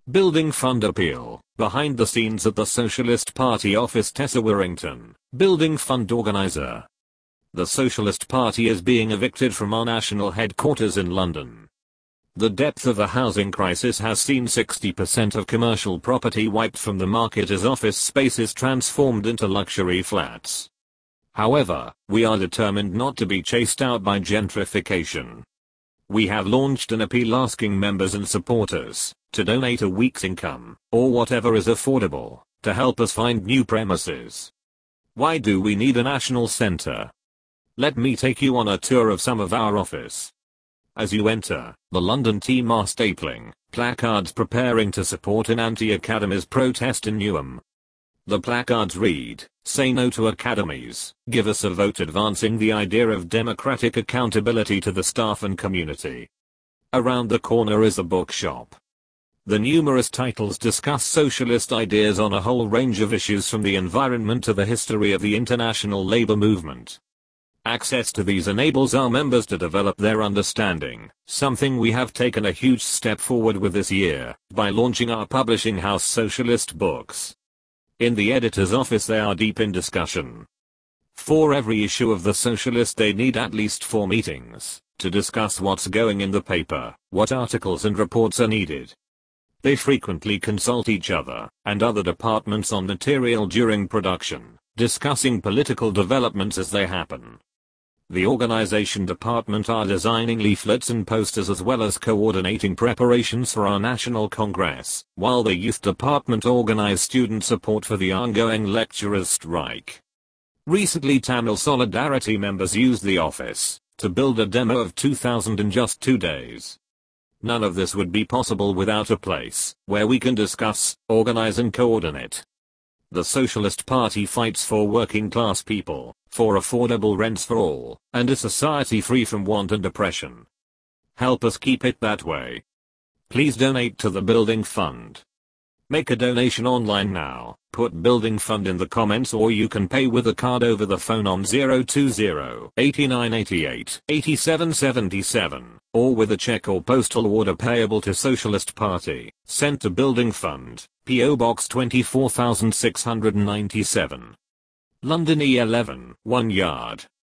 Building Fund Appeal. Behind the scenes at the Socialist Party office, Tessa Warrington, Building Fund organizer. The Socialist Party is being evicted from our national headquarters in London. The depth of the housing crisis has seen 60% of commercial property wiped from the market as office space is transformed into luxury flats. However, we are determined not to be chased out by gentrification. We have launched an appeal asking members and supporters to donate a week's income, or whatever is affordable, to help us find new premises. Why do we need a national centre? Let me take you on a tour of some of our office. As you enter, the London team are stapling placards preparing to support an anti-academies protest in Newham. The placards read, "Say no to academies, give us a vote," advancing the idea of democratic accountability to the staff and community. Around the corner is a bookshop. The numerous titles discuss socialist ideas on a whole range of issues, from the environment to the history of the international labor movement. Access to these enables our members to develop their understanding, something we have taken a huge step forward with this year, by launching our publishing house Socialist Books. In the editor's office they are deep in discussion. For every issue of the Socialist they need at least 4 meetings, to discuss what's going in the paper, what articles and reports are needed. They frequently consult each other, and other departments on material during production, discussing political developments as they happen. The organization department are designing leaflets and posters as well as coordinating preparations for our National Congress, while the youth department organize student support for the ongoing lecturers' strike. Recently Tamil Solidarity members used the office to build a demo of 2,000 in just 2 days. None of this would be possible without a place where we can discuss, organize and coordinate. The Socialist Party fights for working class people, for affordable rents for all, and a society free from want and oppression. Help us keep it that way. Please donate to the Building Fund. Make a donation online now, put Building Fund in the comments, or you can pay with a card over the phone on 020-8988-8777, or with a check or postal order payable to Socialist Party, sent to Building Fund, P.O. Box 24697. London E11, 1 Yard.